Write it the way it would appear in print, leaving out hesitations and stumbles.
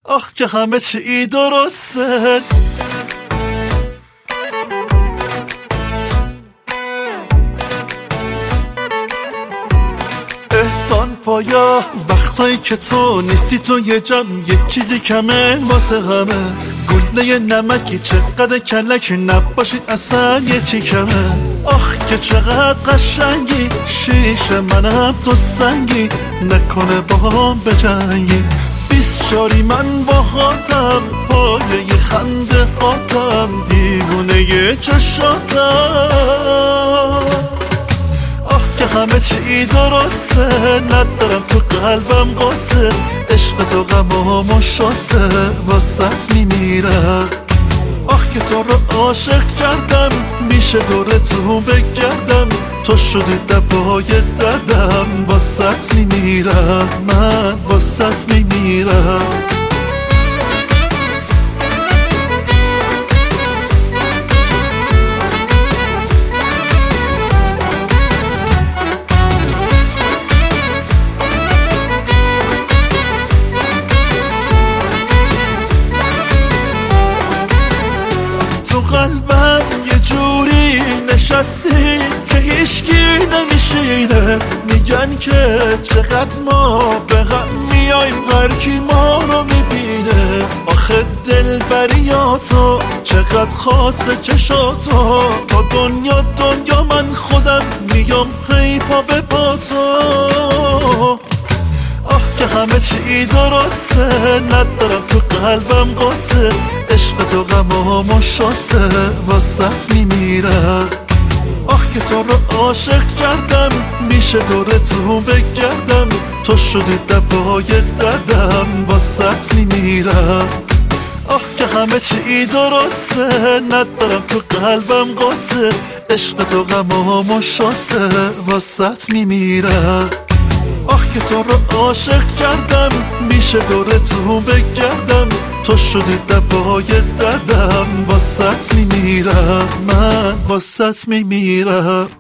آخ که همه چی درسته. احسان پایا وقتایی که تو نیستی، تو یه جمع یه چیزی کمه واسه همه. گله نمکی چقدر کلک نباشی اصلا یه چی کمه. آخ که چقدر قشنگی، شیشه منم تو سنگی، نکنه با هم بجنگی. 24 من با هاتم، پایه ی خنده هاتم، دیوونه ی چشاتم. آخ که همه چی درسته، ندارم تو قلبم قصه. عشق تو غمام و شاسته، واسط میمیرم. آخ که تو رو عاشق کردم، میشه دور تو بگردم. تو شدی دوای دردم، واسط میمیرم، من واسط میمیرم. تو قلبم یه جوری نشستی که هیچکی نمیشینه. میگن که چقدر ما به هم میایم، هر کی ما رو میبینه. آخه دلبریاتو چقدر خاصه چشاتو، تا دنیا دنیا من خودم میام پی پا به پا تو. آخ که همه چی درسته، ندارم تو قلبم قصه. عشق تو غمام و شاسته، واسط میمیرم. آخ که تو رو عاشق کردم، میشه دور تو بگردم. تو شدی دوای دردم، واسط میمیرم. آخ که همه چی درسته، ندارم تو قلبم قصه. عشق تو غمام و شاسته، واسط میمیرم. آخ که تو رو عاشق کردم، میشه دور تو بگردم. تو شدی دوای دردم، واسط میمیرم، من واسط میمیرم.